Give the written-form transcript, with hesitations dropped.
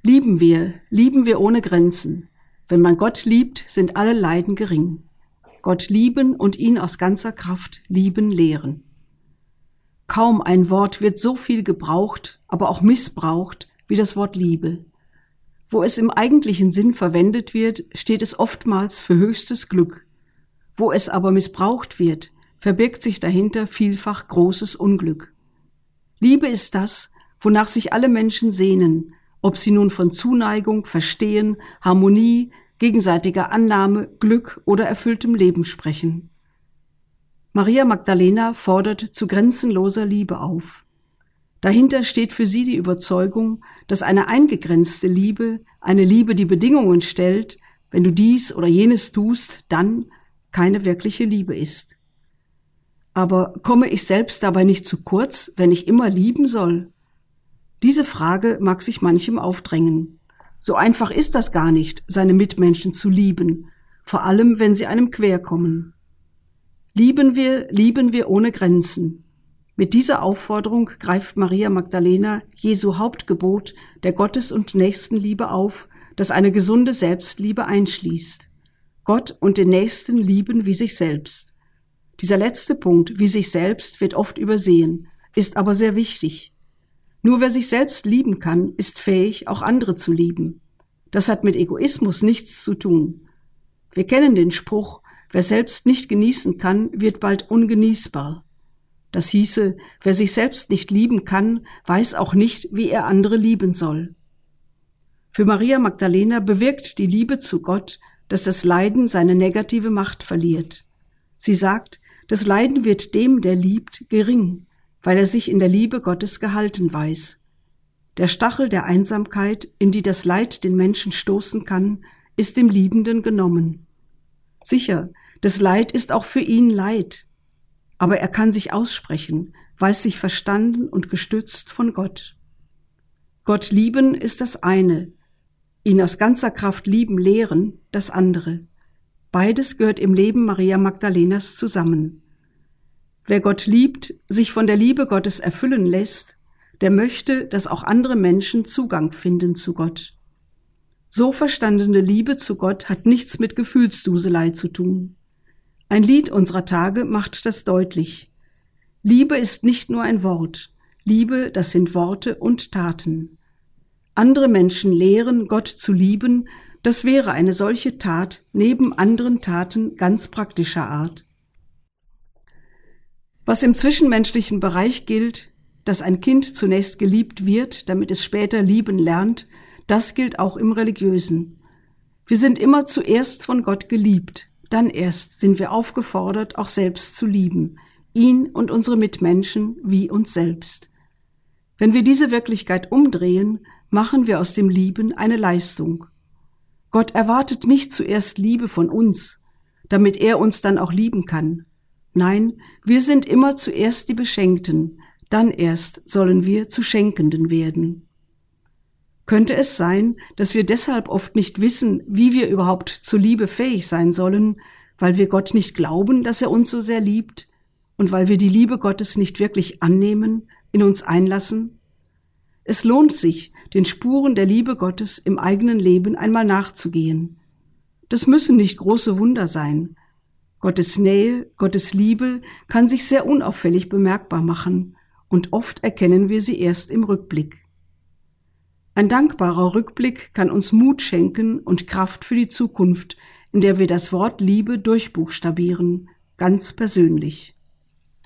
Lieben wir ohne Grenzen. Wenn man Gott liebt, sind alle Leiden gering. Gott lieben und ihn aus ganzer Kraft lieben lehren. Kaum ein Wort wird so viel gebraucht, aber auch missbraucht wie das Wort Liebe. Wo es im eigentlichen Sinn verwendet wird, steht es oftmals für höchstes Glück. Wo es aber missbraucht wird, verbirgt sich dahinter vielfach großes Unglück. Liebe ist das, wonach sich alle Menschen sehnen, ob sie nun von Zuneigung, Verstehen, Harmonie, gegenseitiger Annahme, Glück oder erfülltem Leben sprechen. Maria Magdalena fordert zu grenzenloser Liebe auf. Dahinter steht für sie die Überzeugung, dass eine eingegrenzte Liebe, eine Liebe, die Bedingungen stellt, wenn du dies oder jenes tust, dann keine wirkliche Liebe ist. Aber komme ich selbst dabei nicht zu kurz, wenn ich immer lieben soll? Diese Frage mag sich manchem aufdrängen. So einfach ist das gar nicht, seine Mitmenschen zu lieben, vor allem wenn sie einem quer kommen. Lieben wir ohne Grenzen. Mit dieser Aufforderung greift Maria Magdalena Jesu Hauptgebot der Gottes- und Nächstenliebe auf, das eine gesunde Selbstliebe einschließt. Gott und den Nächsten lieben wie sich selbst. Dieser letzte Punkt, wie sich selbst, wird oft übersehen, ist aber sehr wichtig. Nur wer sich selbst lieben kann, ist fähig, auch andere zu lieben. Das hat mit Egoismus nichts zu tun. Wir kennen den Spruch, wer selbst nicht genießen kann, wird bald ungenießbar. Das hieße, wer sich selbst nicht lieben kann, weiß auch nicht, wie er andere lieben soll. Für Maria Magdalena bewirkt die Liebe zu Gott, dass das Leiden seine negative Macht verliert. Sie sagt, das Leiden wird dem, der liebt, gering, weil er sich in der Liebe Gottes gehalten weiß. Der Stachel der Einsamkeit, in die das Leid den Menschen stoßen kann, ist dem Liebenden genommen. Sicher, das Leid ist auch für ihn Leid, aber er kann sich aussprechen, weiß sich verstanden und gestützt von Gott. Gott lieben ist das eine, ihn aus ganzer Kraft lieben lehren das andere. Beides gehört im Leben Maria Magdalenas zusammen. Wer Gott liebt, sich von der Liebe Gottes erfüllen lässt, der möchte, dass auch andere Menschen Zugang finden zu Gott. So verstandene Liebe zu Gott hat nichts mit Gefühlsduselei zu tun. Ein Lied unserer Tage macht das deutlich. Liebe ist nicht nur ein Wort. Liebe, das sind Worte und Taten. Andere Menschen lehren, Gott zu lieben, das wäre eine solche Tat neben anderen Taten ganz praktischer Art. Was im zwischenmenschlichen Bereich gilt, dass ein Kind zunächst geliebt wird, damit es später lieben lernt, das gilt auch im Religiösen. Wir sind immer zuerst von Gott geliebt, dann erst sind wir aufgefordert, auch selbst zu lieben, ihn und unsere Mitmenschen wie uns selbst. Wenn wir diese Wirklichkeit umdrehen, machen wir aus dem Lieben eine Leistung. Gott erwartet nicht zuerst Liebe von uns, damit er uns dann auch lieben kann. Nein, wir sind immer zuerst die Beschenkten, dann erst sollen wir zu Schenkenden werden. Könnte es sein, dass wir deshalb oft nicht wissen, wie wir überhaupt zur Liebe fähig sein sollen, weil wir Gott nicht glauben, dass er uns so sehr liebt und weil wir die Liebe Gottes nicht wirklich annehmen, in uns einlassen? Es lohnt sich, den Spuren der Liebe Gottes im eigenen Leben einmal nachzugehen. Das müssen nicht große Wunder sein. Gottes Nähe, Gottes Liebe kann sich sehr unauffällig bemerkbar machen und oft erkennen wir sie erst im Rückblick. Ein dankbarer Rückblick kann uns Mut schenken und Kraft für die Zukunft, in der wir das Wort Liebe durchbuchstabieren, ganz persönlich.